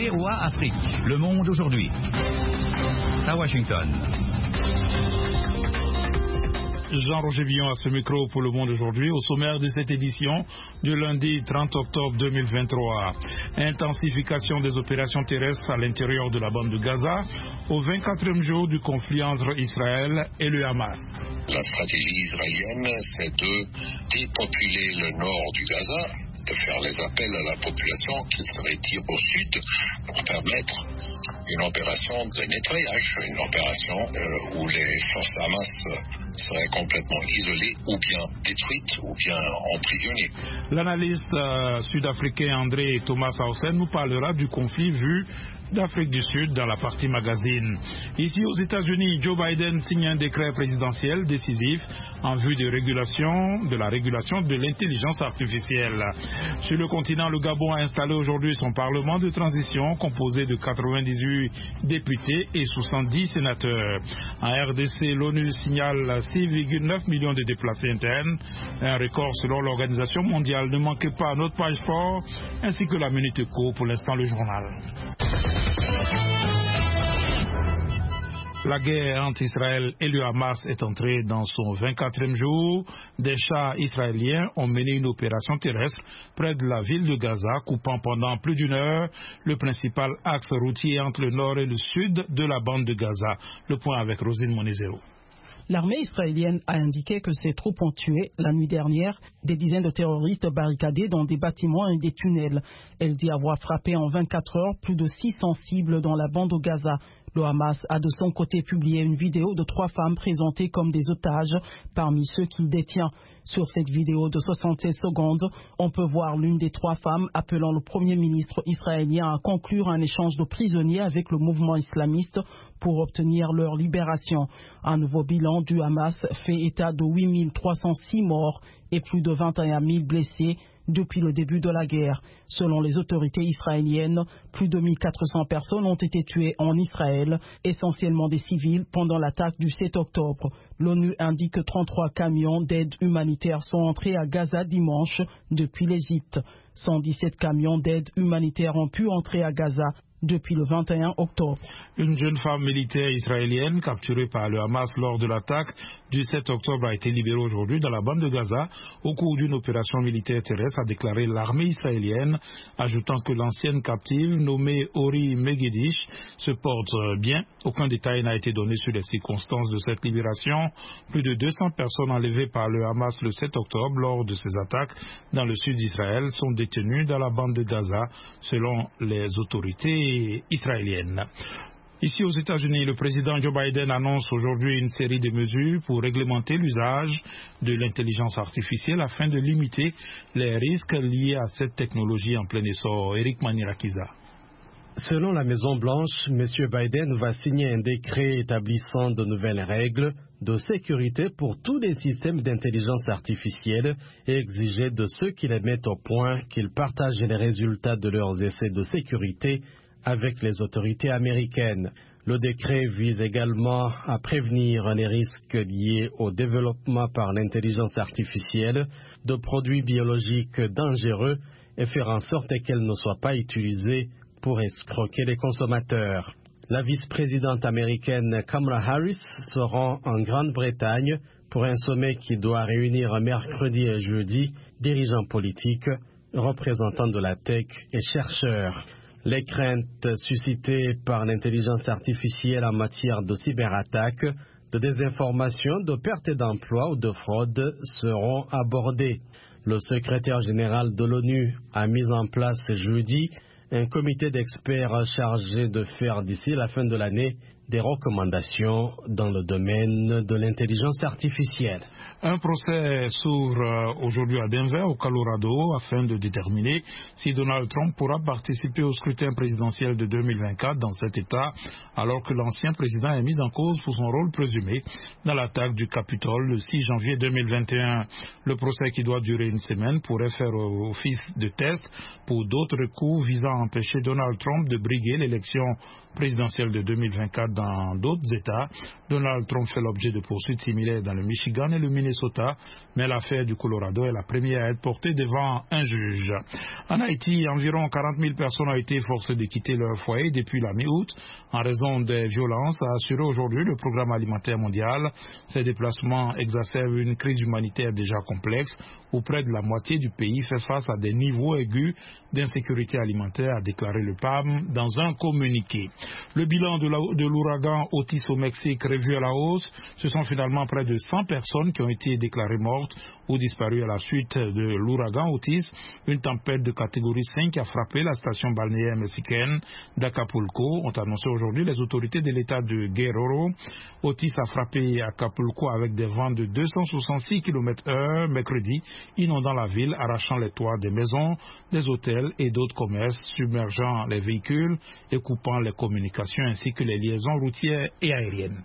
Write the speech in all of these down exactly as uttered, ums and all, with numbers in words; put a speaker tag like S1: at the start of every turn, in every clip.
S1: V O A Afrique. Le monde aujourd'hui. À Washington.
S2: Jean-Roger Villon à ce micro pour Le Monde aujourd'hui, au sommaire de cette édition du lundi trente octobre deux mille vingt-trois. Intensification des opérations terrestres à l'intérieur de la bande de Gaza au vingt-quatrième jour du conflit entre Israël et le Hamas.
S3: La stratégie israélienne, c'est de dépopuler le nord du Gaza, de faire les appels à la population qu'ils se retirent au sud pour permettre une opération de nettoyage, une opération euh, où les forces Hamas seraient complètement isolées ou bien détruites ou bien emprisonnées.
S2: L'analyste euh, sud-africain André Thomas Hausen nous parlera du conflit vu d'Afrique du Sud dans la partie magazine. Ici aux États-Unis, Joe Biden signe un décret présidentiel décisif en vue de régulation, de la régulation de l'intelligence artificielle. Sur le continent, le Gabon a installé aujourd'hui son parlement de transition composé de quatre-vingt-dix-huit députés et soixante-dix sénateurs. En R D C, l'ONU signale six virgule neuf millions de déplacés internes, un record selon l'Organisation mondiale. Ne manquez pas notre page sport ainsi que la Minute Éco, pour l'instant le journal. La guerre entre Israël et le Hamas est entrée dans son vingt-quatrième jour. Des chars israéliens ont mené une opération terrestre près de la ville de Gaza, coupant pendant plus d'une heure le principal axe routier entre le nord et le sud de la bande de Gaza. Le point avec Rosine Monizero.
S4: L'armée israélienne a indiqué que ses troupes ont tué, la nuit dernière, des dizaines de terroristes barricadés dans des bâtiments et des tunnels. Elle dit avoir frappé en vingt-quatre heures plus de six cents cibles dans la bande de Gaza. Le Hamas a de son côté publié une vidéo de trois femmes présentées comme des otages parmi ceux qu'il détient. Sur cette vidéo de soixante-seize secondes, on peut voir l'une des trois femmes appelant le premier ministre israélien à conclure un échange de prisonniers avec le mouvement islamiste pour obtenir leur libération. Un nouveau bilan du Hamas fait état de huit mille trois cent six morts et plus de vingt et un mille blessés depuis le début de la guerre. Selon les autorités israéliennes, plus de mille quatre cents personnes ont été tuées en Israël, essentiellement des civils, pendant l'attaque du sept octobre. L'ONU indique que trente-trois camions d'aide humanitaire sont entrés à Gaza dimanche depuis l'Égypte. cent dix-sept camions d'aide humanitaire ont pu entrer à Gaza depuis le vingt et un octobre.
S2: Une jeune femme militaire israélienne capturée par le Hamas lors de l'attaque du sept octobre a été libérée aujourd'hui dans la bande de Gaza au cours d'une opération militaire terrestre, a déclaré l'armée israélienne, ajoutant que l'ancienne captive nommée Ori Megiddish se porte bien. Aucun détail n'a été donné sur les circonstances de cette libération. Plus de deux cents personnes enlevées par le Hamas le sept octobre lors de ces attaques dans le sud d'Israël sont détenues dans la bande de Gaza selon les autorités israélienne. Ici aux États-Unis, le président Joe Biden annonce aujourd'hui une série de mesures pour réglementer l'usage de l'intelligence artificielle afin de limiter les risques liés à cette technologie en plein essor. Eric Manirakiza.
S5: Selon la Maison-Blanche, M. Biden va signer un décret établissant de nouvelles règles de sécurité pour tous les systèmes d'intelligence artificielle et exiger de ceux qui les mettent au point qu'ils partagent les résultats de leurs essais de sécurité avec les autorités américaines. Le décret vise également à prévenir les risques liés au développement par l'intelligence artificielle de produits biologiques dangereux et faire en sorte qu'elles ne soient pas utilisées pour escroquer les consommateurs. La vice-présidente américaine Kamala Harris se rend en Grande-Bretagne pour un sommet qui doit réunir mercredi et jeudi dirigeants politiques, représentants de la tech et chercheurs. Les craintes suscitées par l'intelligence artificielle en matière de cyberattaques, de désinformation, de perte d'emploi ou de fraude seront abordées. Le secrétaire général de l'ONU a mis en place jeudi un comité d'experts chargé de faire d'ici la fin de l'année des recommandations dans le domaine de l'intelligence artificielle.
S2: Un procès s'ouvre aujourd'hui à Denver, au Colorado, afin de déterminer si Donald Trump pourra participer au scrutin présidentiel de deux mille vingt-quatre dans cet État, alors que l'ancien président est mis en cause pour son rôle présumé dans l'attaque du Capitole le six janvier deux mille vingt et un. Le procès, qui doit durer une semaine, pourrait faire office de test pour d'autres recours visant à empêcher Donald Trump de briguer l'élection présidentielle de deux mille vingt-quatre dans d'autres États. Donald Trump fait l'objet de poursuites similaires dans le Michigan et le Minnesota, mais l'affaire du Colorado est la première à être portée devant un juge. En Haïti, environ quarante mille personnes ont été forcées de quitter leur foyer depuis la mi-août en raison des violences, a assuré aujourd'hui le Programme alimentaire mondial. Ces déplacements exacerbent une crise humanitaire déjà complexe où près de la moitié du pays fait face à des niveaux aigus d'insécurité alimentaire, a déclaré le P A M dans un communiqué. Le bilan de, la, de l'ouragan Otis au Mexique revu à la hausse, ce sont finalement près de cent personnes qui ont été déclarées mortes ou disparues à la suite de l'ouragan Otis, une tempête de catégorie cinq qui a frappé la station balnéaire mexicaine d'Acapulco, ont annoncé aujourd'hui les autorités de l'état de Guerrero. Otis a frappé Acapulco avec des vents de deux cent soixante-six kilomètres heure mercredi, inondant la ville, arrachant les toits des maisons, des hôtels et d'autres commerces, submergeant les véhicules et coupant les communications ainsi que les liaisons routières et aériennes.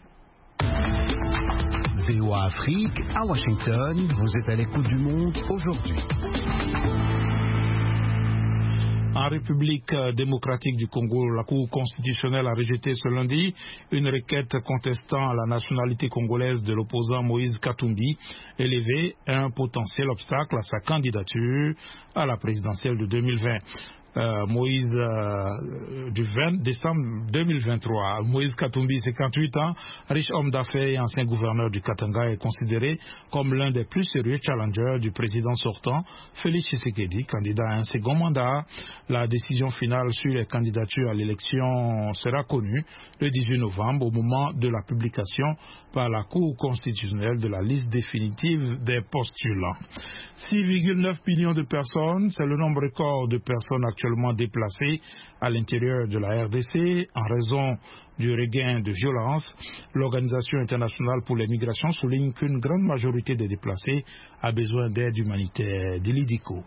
S6: V O A Afrique, à Washington, vous êtes à l'écoute du monde aujourd'hui.
S2: En République démocratique du Congo, la Cour constitutionnelle a rejeté ce lundi une requête contestant la nationalité congolaise de l'opposant Moïse Katumbi, élevé un potentiel obstacle à sa candidature à la présidentielle de deux mille vingt. Euh, Moïse euh, du vingt décembre deux mille vingt-trois. Moïse Katumbi, cinquante-huit ans, riche homme d'affaires et ancien gouverneur du Katanga, est considéré comme l'un des plus sérieux challengers du président sortant, Félix Tshisekedi, candidat à un second mandat. La décision finale sur les candidatures à l'élection sera connue le dix-huit novembre au moment de la publication par la Cour constitutionnelle de la liste définitive des postulants. six virgule neuf millions de personnes, c'est le nombre record de personnes actuellement déplacées à l'intérieur de la R D C en raison du regain de violence. L'Organisation internationale pour les migrations souligne qu'une grande majorité des déplacés a besoin d'aide humanitaire. Dilidico.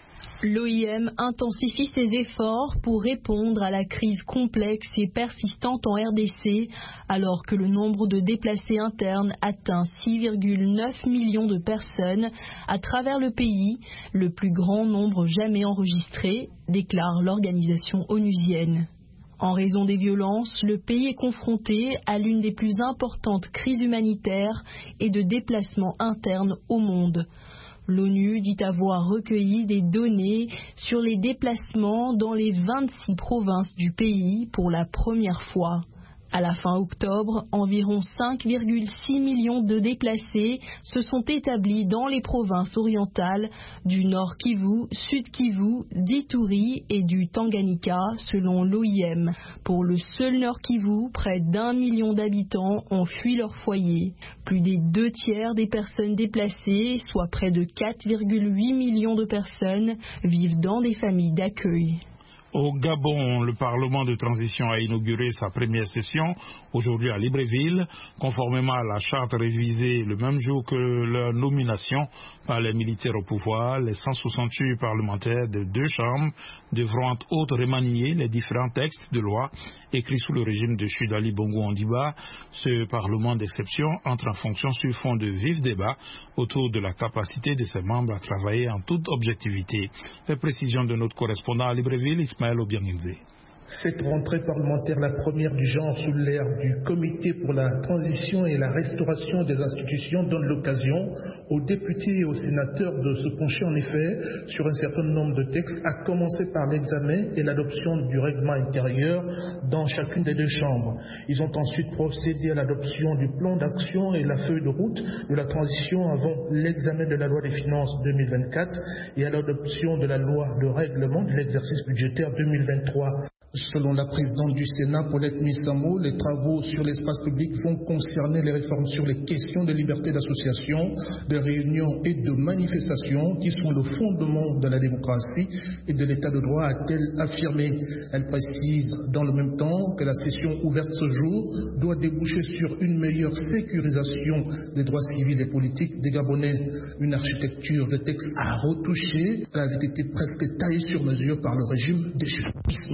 S7: L'O I M intensifie ses efforts pour répondre à la crise complexe et persistante en R D C, alors que le nombre de déplacés internes atteint six virgule neuf millions de personnes à travers le pays, le plus grand nombre jamais enregistré, déclare l'organisation onusienne. En raison des violences, le pays est confronté à l'une des plus importantes crises humanitaires et de déplacements internes au monde. L'ONU dit avoir recueilli des données sur les déplacements dans les vingt-six provinces du pays pour la première fois. À la fin octobre, environ cinq virgule six millions de déplacés se sont établis dans les provinces orientales du Nord Kivu, Sud Kivu, d'Ituri et du Tanganyika, selon l'O I M. Pour le seul Nord Kivu, près d'un million d'habitants ont fui leur foyer. Plus des deux tiers des personnes déplacées, soit près de quatre virgule huit millions de personnes, vivent dans des familles d'accueil.
S2: Au Gabon, le Parlement de transition a inauguré sa première session aujourd'hui à Libreville, conformément à la charte révisée le même jour que leur nomination par les militaires au pouvoir. Les cent soixante-huit parlementaires de deux chambres devront entre autres remanier les différents textes de loi écrits sous le régime de Chudali Bongo Ondiba. Ce Parlement d'exception entre en fonction sur fond de vifs débats autour de la capacité de ses membres à travailler en toute objectivité. Les précisions de notre correspondant à Libreville, Ismaël Obiangilze.
S8: Cette rentrée parlementaire, la première du genre sous l'ère du Comité pour la transition et la restauration des institutions, donne l'occasion aux députés et aux sénateurs de se pencher en effet sur un certain nombre de textes, à commencer par l'examen et l'adoption du règlement intérieur dans chacune des deux chambres. Ils ont ensuite procédé à l'adoption du plan d'action et la feuille de route de la transition avant l'examen de la loi des finances deux mille vingt-quatre et à l'adoption de la loi de règlement de l'exercice budgétaire deux mille vingt-trois. Selon la présidente du Sénat, Paulette Missamo, les travaux sur l'espace public vont concerner les réformes sur les questions de liberté d'association, de réunion et de manifestation qui sont le fondement de la démocratie et de l'état de droit, a-t-elle affirmé. Elle précise dans le même temps que la session ouverte ce jour doit déboucher sur une meilleure sécurisation des droits civils et politiques des Gabonais. Une architecture de texte à retoucher, elle avait été presque taillée sur mesure par le régime déchu. Ismaël Obiangilze,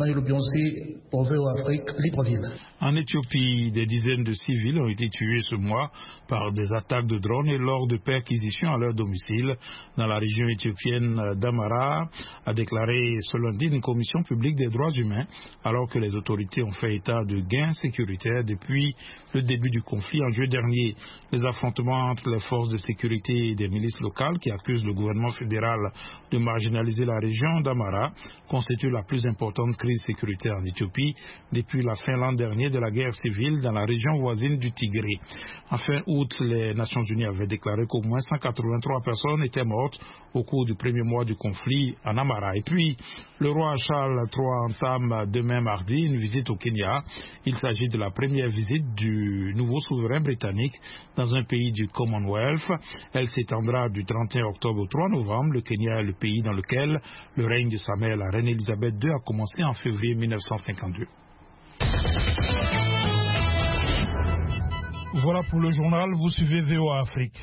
S8: annoncé pour V O Afrique Libreville.
S2: En Éthiopie, des dizaines de civils ont été tués ce mois par des attaques de drones et lors de perquisitions à leur domicile dans la région éthiopienne d'Amara, a déclaré ce lundi une commission publique des droits humains, alors que les autorités ont fait état de gains sécuritaires depuis le début du conflit en juillet dernier. Les affrontements entre les forces de sécurité et des milices locales qui accusent le gouvernement fédéral de marginaliser la région d'Amara constituent la plus importante crise sécuritaire en Éthiopie depuis la fin l'an dernier de la guerre civile dans la région voisine du Tigré. En fin août, les Nations Unies avaient déclaré qu'au moins cent quatre-vingt-trois personnes étaient mortes au cours du premier mois du conflit en Amara. Et puis, le roi Charles trois entame demain mardi une visite au Kenya. Il s'agit de la première visite du nouveau souverain britannique dans un pays du Commonwealth. Elle s'étendra du trente et un octobre au trois novembre. Le Kenya est le pays dans lequel le règne de sa mère, la reine Elisabeth deux, a commencé en février mille neuf cent cinquante-deux.
S9: Voilà pour le journal, vous suivez V O Afrique.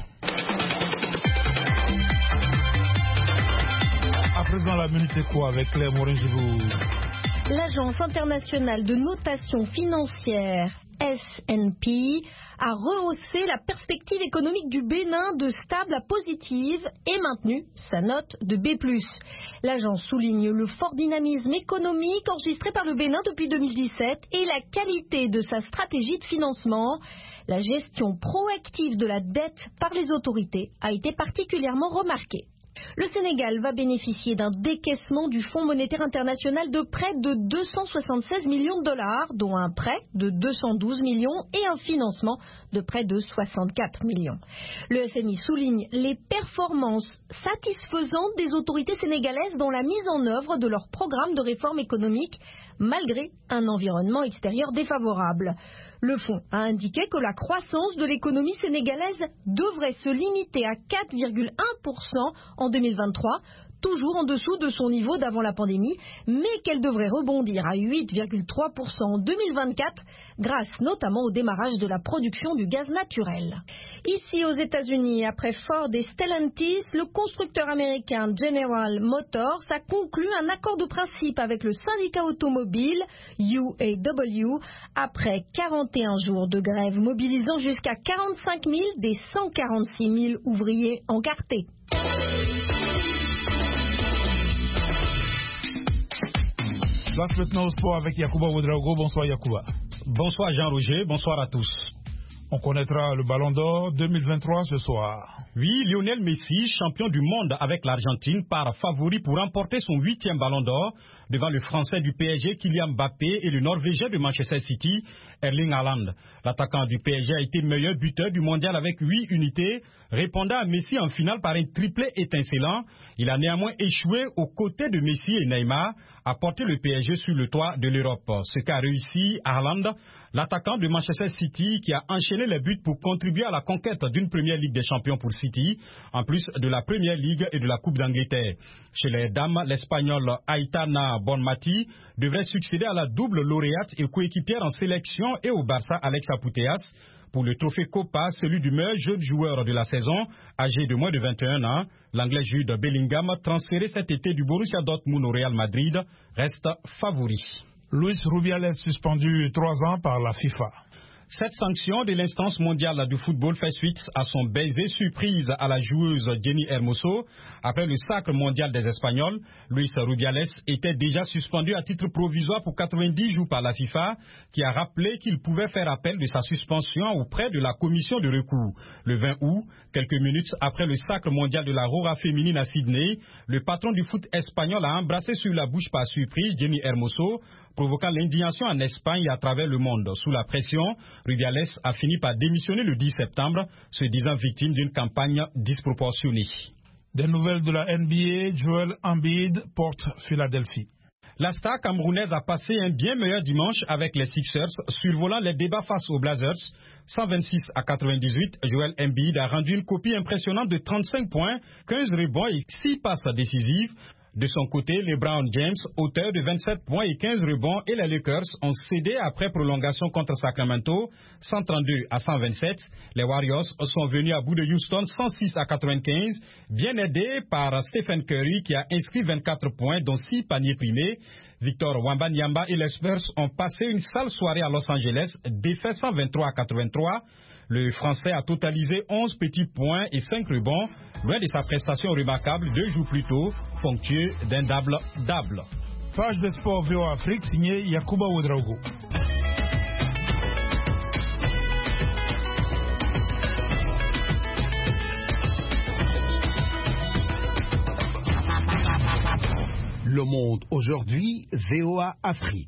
S9: À présent, la minute éco avec Claire Morin-Gibou.
S7: L'Agence internationale de notation financière S and P a rehaussé la perspective économique du Bénin de stable à positive et maintenu sa note de B plus. L'agence souligne le fort dynamisme économique enregistré par le Bénin depuis deux mille dix-sept et la qualité de sa stratégie de financement. La gestion proactive de la dette par les autorités a été particulièrement remarquée. Le Sénégal va bénéficier d'un décaissement du Fonds monétaire international de près de deux cent soixante-seize millions de dollars, dont un prêt de deux cent douze millions et un financement de près de soixante-quatre millions. Le F M I souligne les performances satisfaisantes des autorités sénégalaises dans la mise en œuvre de leur programme de réforme économique, malgré un environnement extérieur défavorable. Le fonds a indiqué que la croissance de l'économie sénégalaise devrait se limiter à quatre virgule un pour cent en deux mille vingt-trois, toujours en dessous de son niveau d'avant la pandémie, mais qu'elle devrait rebondir à huit virgule trois pour cent en deux mille vingt-quatre, grâce notamment au démarrage de la production du gaz naturel. Ici aux États-Unis, après Ford et Stellantis, le constructeur américain General Motors a conclu un accord de principe avec le syndicat automobile U A W après quarante et un jours de grève mobilisant jusqu'à quarante-cinq mille des cent quarante-six mille ouvriers encartés.
S9: Place maintenant au sport avec Yacouba Ouedraogo. Bonsoir Yacouba.
S10: Bonsoir Jean-Roger, bonsoir à tous.
S9: On connaîtra le Ballon d'Or deux mille vingt-trois ce soir.
S10: Oui, Lionel Messi, champion du monde avec l'Argentine, part favori pour remporter son huitième Ballon d'Or devant le Français du P S G Kylian Mbappé et le Norvégien de Manchester City Erling Haaland. L'attaquant du P S G a été meilleur buteur du mondial avec huit unités, répondant à Messi en finale par un triplé étincelant. Il a néanmoins échoué aux côtés de Messi et Neymar à porter le P S G sur le toit de l'Europe. Ce qu'a réussi Haaland, l'attaquant de Manchester City qui a enchaîné les buts pour contribuer à la conquête d'une première Ligue des Champions pour City, en plus de la Première Ligue et de la Coupe d'Angleterre. Chez les dames, l'Espagnole Aitana Bonmati devrait succéder à la double lauréate et coéquipière en sélection et au Barça Alexa Putellas. Pour le trophée Copa, celui du meilleur jeune joueur de la saison, âgé de moins de vingt et un ans, l'Anglais Jude Bellingham, transféré cet été du Borussia Dortmund au Real Madrid, reste favori.
S9: Luis Rubiales suspendu trois ans par la FIFA.
S10: Cette sanction de l'instance mondiale du football fait suite à son baiser surprise à la joueuse Jenny Hermoso. Après le sacre mondial des Espagnols, Luis Rubiales était déjà suspendu à titre provisoire pour quatre-vingt-dix jours par la FIFA, qui a rappelé qu'il pouvait faire appel de sa suspension auprès de la commission de recours. Le vingt août, quelques minutes après le sacre mondial de la Rora féminine à Sydney, le patron du foot espagnol a embrassé sur la bouche par surprise Jenny Hermoso, provoquant l'indignation en Espagne et à travers le monde. Sous la pression, Rubiales a fini par démissionner le dix septembre, se disant victime d'une campagne disproportionnée.
S9: Des nouvelles de la N B A, Joel Embiid porte Philadelphie.
S10: La star camerounaise a passé un bien meilleur dimanche avec les Sixers, survolant les débats face aux Blazers. cent vingt-six à quatre-vingt-dix-huit, Joel Embiid a rendu une copie impressionnante de trente-cinq points, quinze rebonds et six passes décisives. De son côté, LeBron James, auteur de vingt-sept points et quinze rebonds, et les Lakers ont cédé après prolongation contre Sacramento, cent trente-deux à cent vingt-sept. Les Warriors sont venus à bout de Houston, cent six à quatre-vingt-quinze, bien aidés par Stephen Curry qui a inscrit vingt-quatre points, dont six paniers primés. Victor Wembanyama et les Spurs ont passé une sale soirée à Los Angeles, défait cent vingt-trois à quatre-vingt-trois. Le Français a totalisé onze petits points et cinq rebonds, loin de sa prestation remarquable deux jours plus tôt, ponctuée d'un double-double.
S9: Page de sport V O A Afrique, signé Yacouba Ouedraogo.
S6: Le Monde aujourd'hui, V O A Afrique.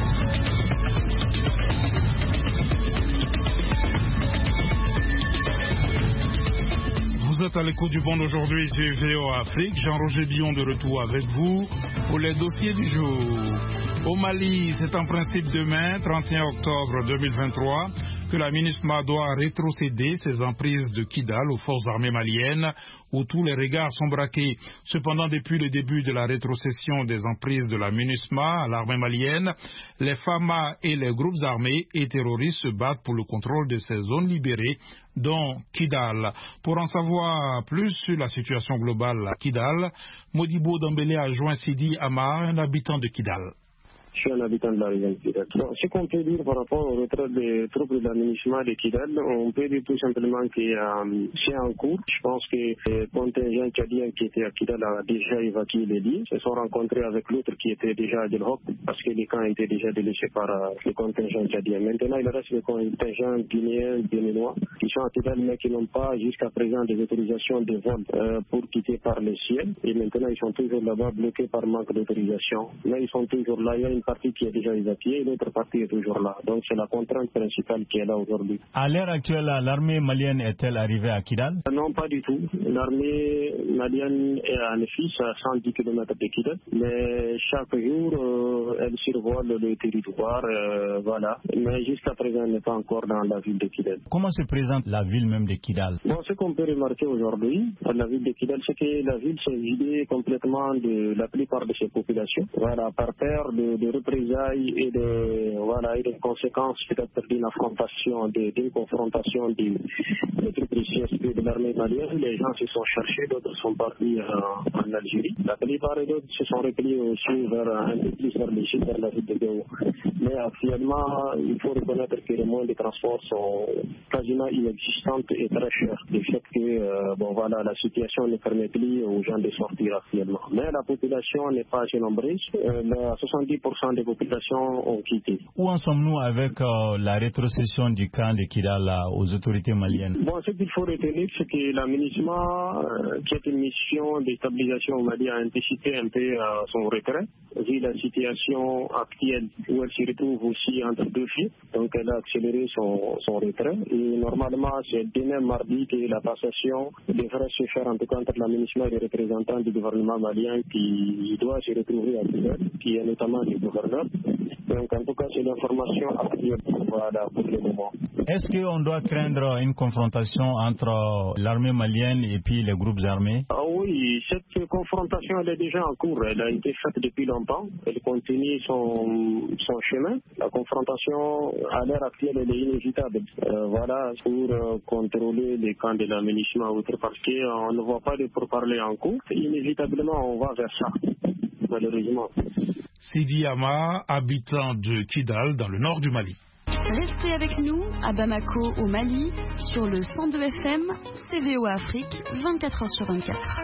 S9: Vous êtes à l'écoute du Monde aujourd'hui sur V O A Afrique. Jean-Roger Billon de retour avec vous pour les dossiers du jour. Au Mali, c'est en principe demain, trente et un octobre deux mille vingt-trois, que la MINUSMA doit rétrocéder ses emprises de Kidal aux forces armées maliennes, où tous les regards sont braqués. Cependant, depuis le début de la rétrocession des emprises de la MINUSMA à l'armée malienne, les F A M A et les groupes armés et terroristes se battent pour le contrôle de ces zones libérées, dont Kidal. Pour en savoir plus sur la situation globale à Kidal, Modibo Dambélé a joint Sidi Amar, un habitant de Kidal.
S11: Je suis un habitant de la région de Kidal. Bon, ce qu'on peut dire par rapport au retrait des troupes de l'aménagement de Kidal, on peut dire tout simplement que euh, c'est en cours. Je pense que le contingent tchadien qui était à Kidal a déjà évacué les lieux. Ils se sont rencontrés avec l'autre qui était déjà à Delhok parce que les camps étaient déjà délaissés par euh, le contingent tchadien. Maintenant, il reste le contingent guinéen, béninois qui sont à Kidal mais qui n'ont pas jusqu'à présent des autorisations de vol euh, pour quitter par le ciel. Et maintenant, ils sont toujours là-bas bloqués par manque d'autorisation. Mais ils sont toujours là. Il y a une partie qui est déjà évacuée et l'autre partie est toujours là. Donc c'est la contrainte principale qui est là aujourd'hui.
S12: À l'heure actuelle, l'armée malienne est-elle arrivée à Kidal?
S11: Non, pas du tout. L'armée malienne est à Nefis, à cent dix kilomètres de Kidal. Mais chaque jour, euh, elle survole le territoire. Euh, voilà. Mais jusqu'à présent, elle n'est pas encore dans la ville de Kidal.
S12: Comment se présente la ville même de Kidal?
S11: Bon, ce qu'on peut remarquer aujourd'hui à la ville de Kidal, c'est que la ville s'est vidée complètement de la plupart de ses populations. Voilà, par peur de, de représailles et de, voilà, et de conséquences peut-être d'une affrontation, d'une confrontation des, des troupes du C S P de l'armée malienne. Les gens se sont cherchés, d'autres sont partis en, en Algérie. La plupart d'autres se sont repliés aussi vers un peu plus vers le sud, vers la ville de Gao. Mais actuellement, il faut reconnaître que les moyens de transport sont quasiment inexistants et très chers. Du fait que euh, bon, voilà, la situation ne permet plus aux gens de sortir actuellement. Mais la population n'est pas assez nombreuse. Euh, soixante-dix pour cent des populations ont quitté.
S12: Où en sommes-nous avec euh, la rétrocession du camp de Kidal aux autorités maliennes?
S11: Bon, ce qu'il faut retenir, c'est que la MINUSMA, euh, qui est une mission de stabilisation au Mali, a anticipé un peu euh, son retrait, vu la situation actuelle où elle se retrouve aussi entre deux feux. Donc elle a accéléré son, son retrait. Et normalement, c'est demain mardi que la passation devrait se faire, en tout cas entre la MINUSMA et les représentants du gouvernement malien qui doit se retrouver à Kidal, qui est notamment le gouverneur. Donc en tout cas, c'est l'information actuelle voilà, pour le moment.
S12: Est-ce qu'on doit craindre une confrontation entre l'armée malienne et puis les groupes armés?
S11: Ah oui, cette confrontation elle est déjà en cours. Elle a été faite depuis longtemps. Elle continue son, son chemin. La confrontation, à l'heure actuelle, elle est inévitable. Euh, voilà, pour euh, contrôler les camps de l'aménagement outre parce qu'on ne voit pas de pourparlers en cours. Inévitablement, on va vers ça, malheureusement.
S9: Sidi Amar, habitant de Kidal, dans le nord du Mali.
S13: Restez avec nous à Bamako, au Mali, sur le cent deux F M, C V O Afrique, vingt-quatre heures sur vingt-quatre.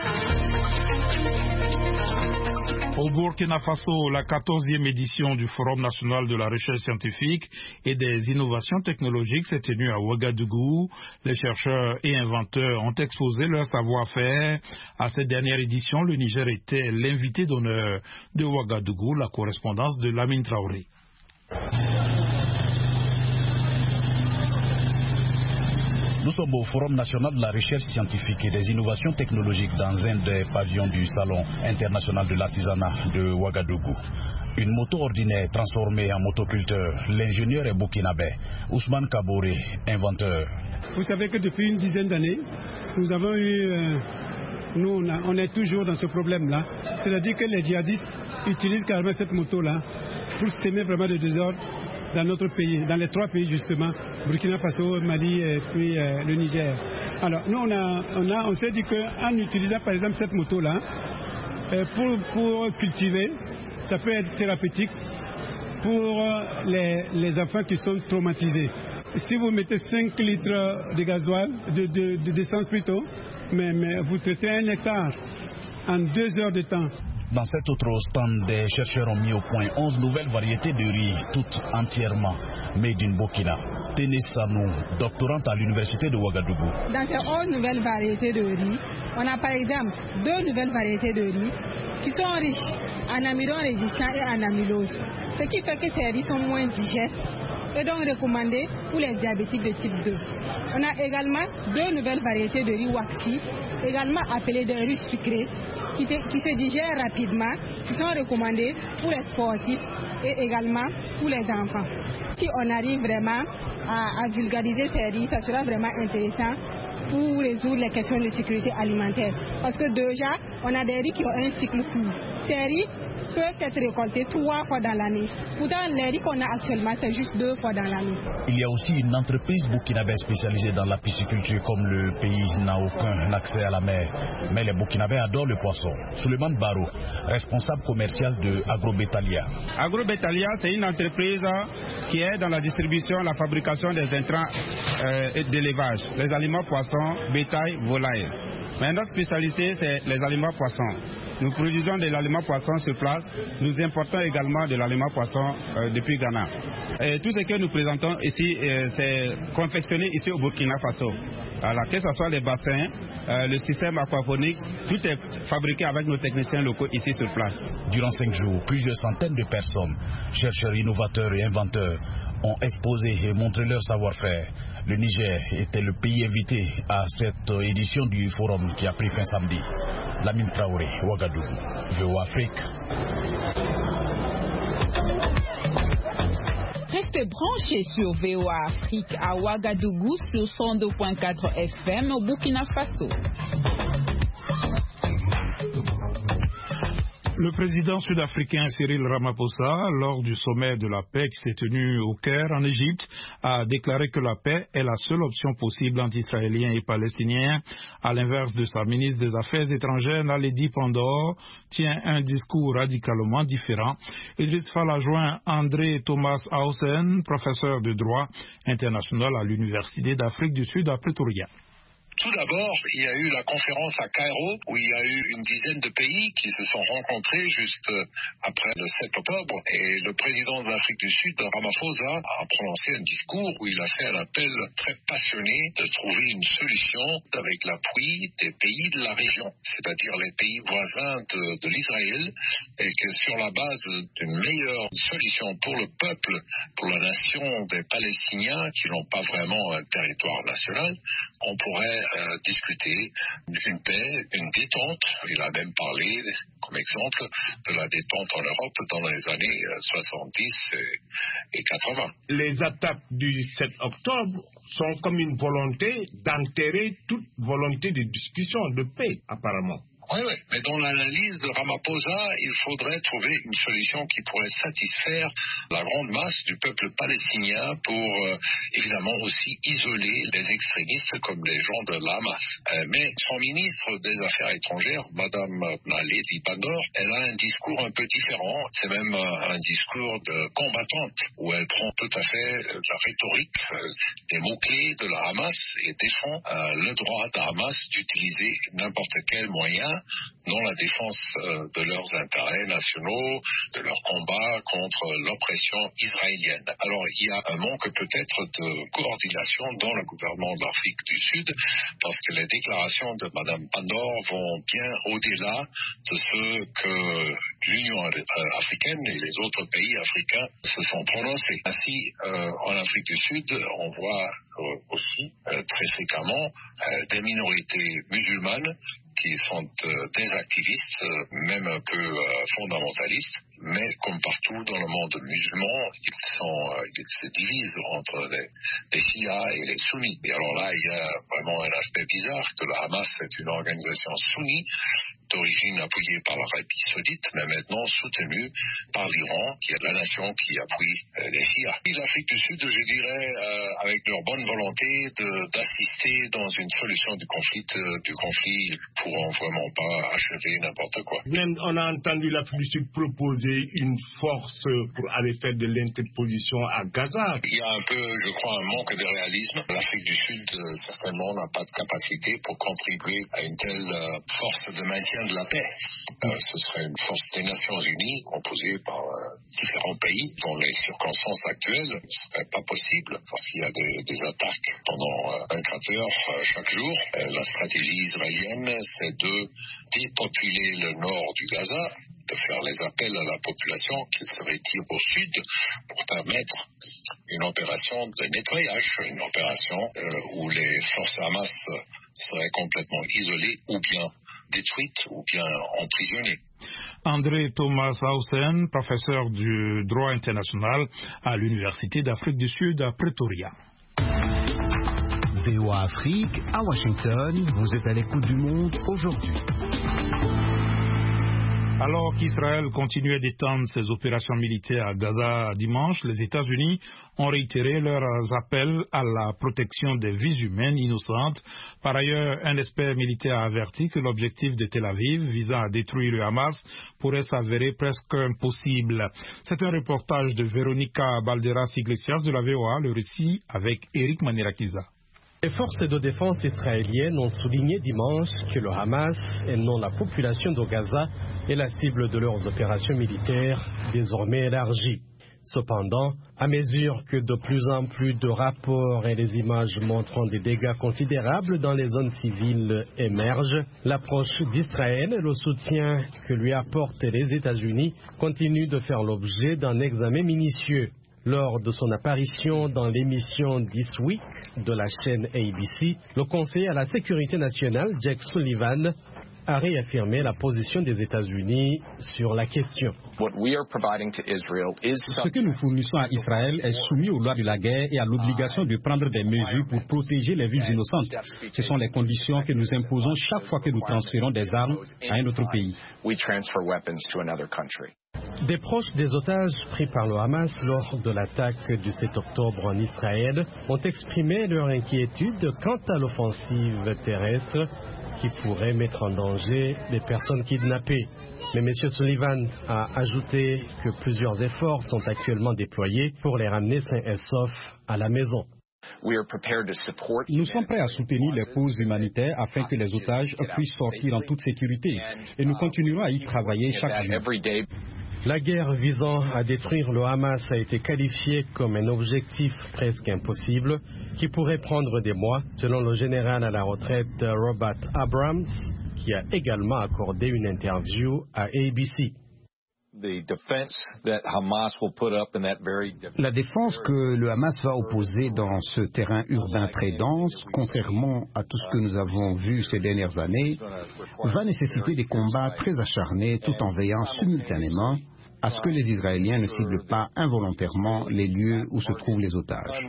S9: Au Burkina Faso, la quatorzième édition du Forum national de la recherche scientifique et des innovations technologiques s'est tenue à Ouagadougou. Les chercheurs et inventeurs ont exposé leur savoir-faire. À cette dernière édition, le Niger était l'invité d'honneur de Ouagadougou, la correspondance de Lamine Traoré.
S1: Nous sommes au Forum national de la recherche scientifique et des innovations technologiques dans un des pavillons du Salon international de l'artisanat de Ouagadougou. Une moto ordinaire transformée en motoculteur. L'ingénieur est burkinabé, Ousmane Kaboré, inventeur.
S14: Vous savez que depuis une dizaine d'années, nous avons eu, euh, nous on, a, on est toujours dans ce problème-là. C'est-à-dire que les djihadistes utilisent carrément cette moto-là pour semer vraiment de désordre dans notre pays, dans les trois pays justement, Burkina Faso, Mali et puis euh, le Niger. Alors nous on a, on a, on s'est dit qu'en utilisant par exemple cette moto-là, euh, pour, pour cultiver, ça peut être thérapeutique pour les, les enfants qui sont traumatisés. Si vous mettez cinq litres de gasoil, de, de, de d'essence plutôt, mais, mais vous traitez un hectare en deux heures de temps.
S1: Dans cet autre stand, des chercheurs ont mis au point onze nouvelles variétés de riz, toutes entièrement made in Burkina. Téné Sanou, doctorante à l'université de Ouagadougou.
S15: Dans ces onze nouvelles variétés de riz, on a par exemple deux nouvelles variétés de riz qui sont riches en amidon résistant et en amylose, ce qui fait que ces riz sont moins digestes et donc recommandés pour les diabétiques de type deux. On a également deux nouvelles variétés de riz waxy, également appelées des riz sucrés, qui, te, qui se digèrent rapidement, qui sont recommandés pour les sportifs et également pour les enfants. Si on arrive vraiment à, à vulgariser ces riz, ça sera vraiment intéressant pour résoudre les questions de sécurité alimentaire. Parce que déjà, on a des riz qui ont un cycle court. Ces riz peuvent être récoltés trois fois dans l'année. Pourtant, les riz qu'on a actuellement, c'est juste deux fois dans l'année.
S1: Il y a aussi une entreprise burkinabé spécialisée dans la pisciculture, comme le pays n'a aucun accès à la mer. Mais les Burkinabés adorent le poisson. Suleiman Baro, responsable commercial de Agrobetalia.
S16: Agrobetalia, c'est une entreprise qui est dans la distribution et la fabrication des intrants euh, d'élevage, les aliments poissons, bétail, volaille. Mais notre spécialité, c'est les aliments poissons. Nous produisons de l'aliment poisson sur place. Nous importons également de l'aliment poisson euh, depuis Ghana. Et tout ce que nous présentons ici, euh, c'est confectionné ici au Burkina Faso. Alors, que ce soit les bassins, euh, le système aquaponique, tout est fabriqué avec nos techniciens locaux ici sur place.
S1: Durant cinq jours, plusieurs centaines de personnes, chercheurs, innovateurs et inventeurs, ont exposé et montré leur savoir-faire. Le Niger était le pays invité à cette édition du forum qui a pris fin samedi. Lamine Traoré, Ouagadougou, V O A Afrique.
S17: Restez branchés sur V O A Afrique à Ouagadougou sur cent deux virgule quatre F M au Burkina Faso.
S2: Le président sud-africain Cyril Ramaphosa, lors du sommet de la paix qui s'est tenu au Caire, en Égypte, a déclaré que la paix est la seule option possible entre Israéliens et Palestiniens. À l'inverse de sa ministre des Affaires étrangères, Naledi Pandor, tient un discours radicalement différent. Idriss Fall a joint André Thomas Hausen, professeur de droit international à l'Université d'Afrique du Sud à Pretoria.
S3: Tout d'abord, il y a eu la conférence à Cairo où il y a eu une dizaine de pays qui se sont rencontrés juste après le sept octobre et le président de l'Afrique du Sud, Ramaphosa, a prononcé un discours où il a fait un appel très passionné de trouver une solution avec l'appui des pays de la région, c'est-à-dire les pays voisins de, de l'Israël, et que sur la base d'une meilleure solution pour le peuple, pour la nation des Palestiniens qui n'ont pas vraiment un territoire national, on pourrait Euh, discuter d'une paix, une détente. Il a même parlé, comme exemple, de la détente en Europe dans les années soixante-dix et quatre-vingts.
S18: Les attaques du sept octobre sont comme une volonté d'enterrer toute volonté de discussion, de paix, apparemment.
S3: Oui, oui, mais dans l'analyse de Ramaphosa, il faudrait trouver une solution qui pourrait satisfaire la grande masse du peuple palestinien pour, euh, évidemment, aussi isoler les extrémistes comme les gens de l'Hamas. Euh, mais son ministre des Affaires étrangères, Madame Naledi Pandor, elle a un discours un peu différent. C'est même euh, un discours de combattante où elle prend tout à fait euh, la rhétorique, euh, des mots-clés de la Hamas et défend euh, le droit de la Hamas d'utiliser n'importe quel moyen dans la défense euh, de leurs intérêts nationaux, de leur combat contre l'oppression israélienne. Alors, il y a un manque peut-être de coordination dans le gouvernement de l'Afrique du Sud, parce que les déclarations de Mme Pandor vont bien au-delà de ce que l'Union africaine et les autres pays africains se sont prononcés. Ainsi, euh, en Afrique du Sud, on voit euh, aussi euh, très fréquemment euh, des minorités musulmanes qui sont euh, des activistes, euh, même un peu euh, fondamentalistes, mais comme partout dans le monde musulman, ils, sont, euh, ils se divisent entre les, les chiites et les sunnis. Et alors là, il y a vraiment un aspect bizarre que le Hamas est une organisation sunnie d'origine appuyée par l'Arabie Saoudite, mais maintenant soutenue par l'Iran, qui est la nation qui appuie euh, les Shia. Et l'Afrique du Sud, je dirais, euh, avec leur bonne volonté de, d'assister dans une solution du conflit, euh, du conflit, ils ne pourront vraiment pas achever n'importe quoi.
S18: Même on a entendu l'Afrique du Sud proposer une force pour aller faire de l'interposition à Gaza.
S3: Il y a un peu, je crois, un manque de réalisme. L'Afrique du Sud, euh, certainement, n'a pas de capacité pour contribuer à une telle euh, force de maintien de la paix. Euh, ce serait une force des Nations Unies composée par euh, différents pays. Dans les circonstances actuelles, ce ne serait pas possible parce qu'il y a des, des attaques pendant euh, vingt-quatre heures euh, chaque jour. Euh, la stratégie israélienne, c'est de dépopuler le nord du Gaza, de faire les appels à la population qu'ils se retirent au sud pour permettre une opération de nettoyage, une opération euh, où les forces Hamas seraient complètement isolées ou bien détruites ou bien emprisonnées.
S2: André Thomas Hausen, professeur du droit international à l'Université d'Afrique du Sud à Pretoria.
S6: V O A Afrique, à Washington, vous êtes à l'écoute du monde aujourd'hui.
S2: Alors qu'Israël continuait d'étendre ses opérations militaires à Gaza dimanche, les États-Unis ont réitéré leurs appels à la protection des vies humaines innocentes. Par ailleurs, un expert militaire a averti que l'objectif de Tel Aviv visant à détruire le Hamas pourrait s'avérer presque impossible. C'est un reportage de Véronica Balderas-Iglesias de la V O A, le récit avec Eric Manirakiza.
S5: Les forces de défense israéliennes ont souligné dimanche que le Hamas, et non la population de Gaza, est la cible de leurs opérations militaires désormais élargies. Cependant, à mesure que de plus en plus de rapports et des images montrant des dégâts considérables dans les zones civiles émergent, l'approche d'Israël et le soutien que lui apportent les États-Unis continuent de faire l'objet d'un examen minutieux. Lors de son apparition dans l'émission This Week de la chaîne A B C, le conseiller à la sécurité nationale, Jake Sullivan, a réaffirmé la position des États-Unis sur la question.
S19: Ce que nous fournissons à Israël est soumis aux lois de la guerre et à l'obligation de prendre des mesures pour protéger les vies innocentes. Ce sont les conditions que nous imposons chaque fois que nous transférons des armes à un autre pays.
S5: Des proches des otages pris par le Hamas lors de l'attaque du sept octobre en Israël ont exprimé leur inquiétude quant à l'offensive terrestre qui pourrait mettre en danger les personnes kidnappées. Mais M. Sullivan a ajouté que plusieurs efforts sont actuellement déployés pour les ramener sains et saufs à la maison.
S19: Nous sommes prêts à soutenir les causes humanitaires afin que les otages puissent sortir en toute sécurité et nous continuerons à y travailler chaque jour.
S5: La guerre visant à détruire le Hamas a été qualifiée comme un objectif presque impossible qui pourrait prendre des mois, selon le général à la retraite Robert Abrams, qui a également accordé une interview à A B C.
S20: La défense que le Hamas va opposer dans ce terrain urbain très dense, contrairement à tout ce que nous avons vu ces dernières années, va nécessiter des combats très acharnés tout en veillant simultanément à ce que les Israéliens ne ciblent pas involontairement les lieux où se trouvent les otages.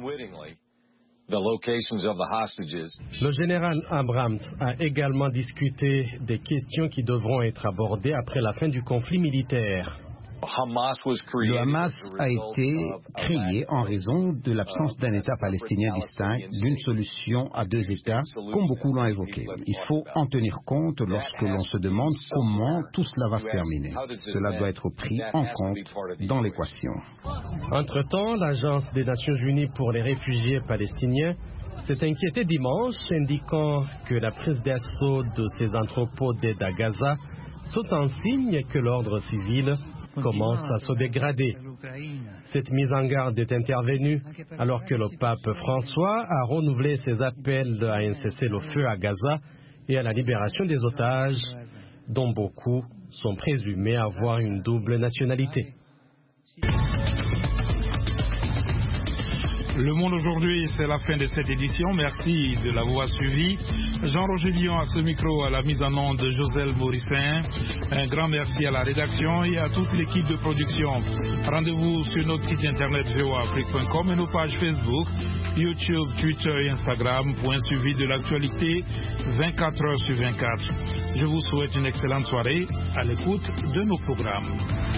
S5: Le général Abrams a également discuté des questions qui devront être abordées après la fin du conflit militaire.
S20: Le Hamas a été créé en raison de l'absence d'un État palestinien distinct, d'une solution à deux États, comme beaucoup l'ont évoqué. Il faut en tenir compte lorsque l'on se demande comment tout cela va se terminer. Cela doit être pris en compte dans l'équation.
S5: Entre-temps, l'Agence des Nations Unies pour les réfugiés palestiniens s'est inquiétée dimanche, indiquant que la prise d'assaut de ces entrepôts d'aide à Gaza sont un signe que l'ordre civil commence à se dégrader. Cette mise en garde est intervenue alors que le pape François a renouvelé ses appels à un cessez-le-feu à Gaza et à la libération des otages, dont beaucoup sont présumés avoir une double nationalité.
S2: Le Monde aujourd'hui, c'est la fin de cette édition. Merci de l'avoir suivi. Jean-Roger Dion à ce micro, à la mise en onde de Joselle Morissin. Un grand merci à la rédaction et à toute l'équipe de production. Rendez-vous sur notre site internet v o a afrique point com et nos pages Facebook, YouTube, Twitter et Instagram pour un suivi de l'actualité vingt-quatre heures sur vingt-quatre. Je vous souhaite une excellente soirée à l'écoute de nos programmes.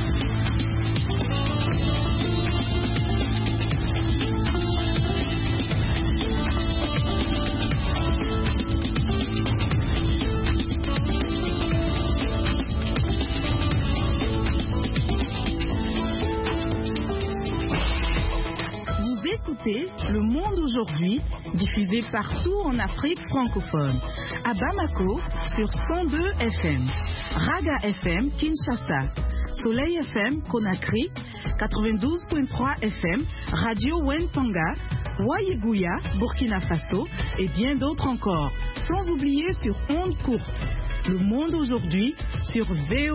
S21: Le Monde aujourd'hui, diffusé partout en Afrique francophone. À Bamako, sur cent deux F M. Raga F M, Kinshasa. Soleil F M, Conakry. quatre-vingt-douze virgule trois F M. Radio Wentanga. Wayeguya, Burkina Faso. Et bien d'autres encore. Sans oublier sur ondes courtes. Le Monde aujourd'hui, sur V O A.